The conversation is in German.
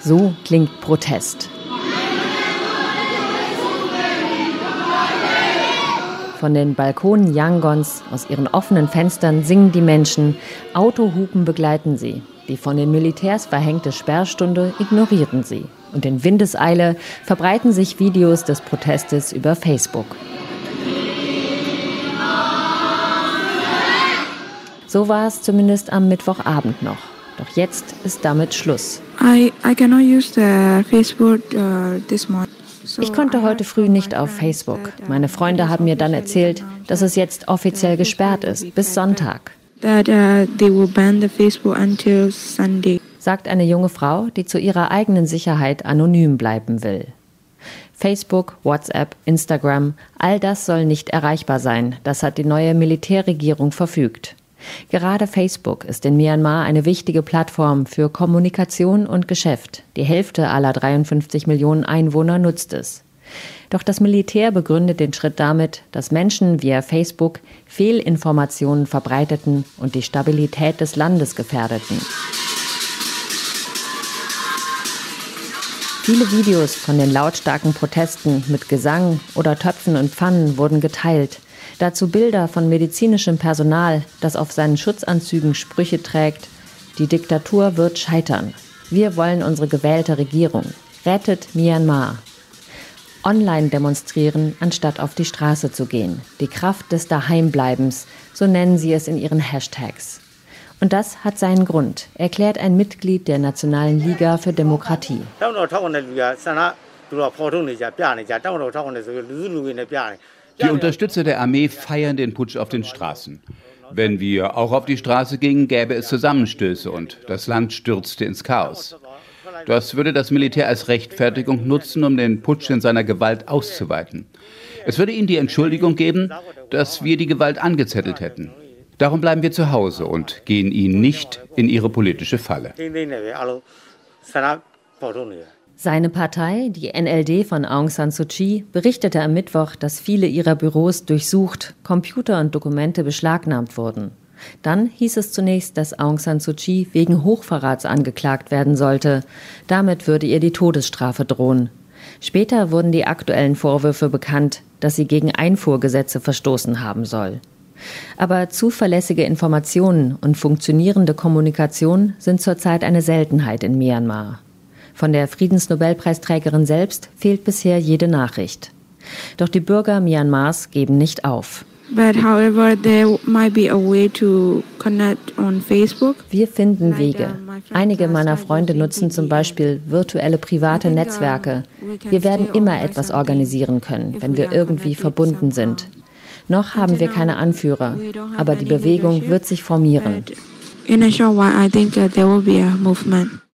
So klingt Protest. Von den Balkonen Yangons, aus ihren offenen Fenstern singen die Menschen, Autohupen begleiten sie. Die von den Militärs verhängte Sperrstunde ignorierten sie. Und in Windeseile verbreiten sich Videos des Protestes über Facebook. So war es zumindest am Mittwochabend noch. Doch jetzt ist damit Schluss. I cannot use the Facebook this morning. Ich konnte heute früh nicht auf Facebook. Meine Freunde haben mir dann erzählt, dass es jetzt offiziell gesperrt ist, bis Sonntag. That they will ban the Facebook until Sunday. Sagt eine junge Frau, die zu ihrer eigenen Sicherheit anonym bleiben will. Facebook, WhatsApp, Instagram, all das soll nicht erreichbar sein. Das hat die neue Militärregierung verfügt. Gerade Facebook ist in Myanmar eine wichtige Plattform für Kommunikation und Geschäft. Die Hälfte aller 53 Millionen Einwohner nutzt es. Doch das Militär begründet den Schritt damit, dass Menschen via Facebook Fehlinformationen verbreiteten und die Stabilität des Landes gefährdeten. Viele Videos von den lautstarken Protesten mit Gesang oder Töpfen und Pfannen wurden geteilt. Dazu Bilder von medizinischem Personal, das auf seinen Schutzanzügen Sprüche trägt: Die Diktatur wird scheitern. Wir wollen unsere gewählte Regierung. Rettet Myanmar. Online demonstrieren, anstatt auf die Straße zu gehen. Die Kraft des Daheimbleibens, so nennen sie es in ihren Hashtags. Und das hat seinen Grund, erklärt ein Mitglied der Nationalen Liga für Demokratie. Die Unterstützer der Armee feiern den Putsch auf den Straßen. Wenn wir auch auf die Straße gingen, gäbe es Zusammenstöße und das Land stürzte ins Chaos. Das würde das Militär als Rechtfertigung nutzen, um den Putsch in seiner Gewalt auszuweiten. Es würde ihnen die Entschuldigung geben, dass wir die Gewalt angezettelt hätten. Darum bleiben wir zu Hause und gehen ihnen nicht in ihre politische Falle. Seine Partei, die NLD von Aung San Suu Kyi, berichtete am Mittwoch, dass viele ihrer Büros durchsucht, Computer und Dokumente beschlagnahmt wurden. Dann hieß es zunächst, dass Aung San Suu Kyi wegen Hochverrats angeklagt werden sollte. Damit würde ihr die Todesstrafe drohen. Später wurden die aktuellen Vorwürfe bekannt, dass sie gegen Einfuhrgesetze verstoßen haben soll. Aber zuverlässige Informationen und funktionierende Kommunikation sind zurzeit eine Seltenheit in Myanmar. Von der Friedensnobelpreisträgerin selbst fehlt bisher jede Nachricht. Doch die Bürger Myanmars geben nicht auf. But however, there might be a way to connect on Facebook. Wir finden Wege. Einige meiner Freunde nutzen zum Beispiel virtuelle private Netzwerke. Wir werden immer etwas organisieren können, wenn wir irgendwie verbunden sind. Noch haben wir keine Anführer, aber die Bewegung wird sich formieren. In a short while, I think there will be a movement.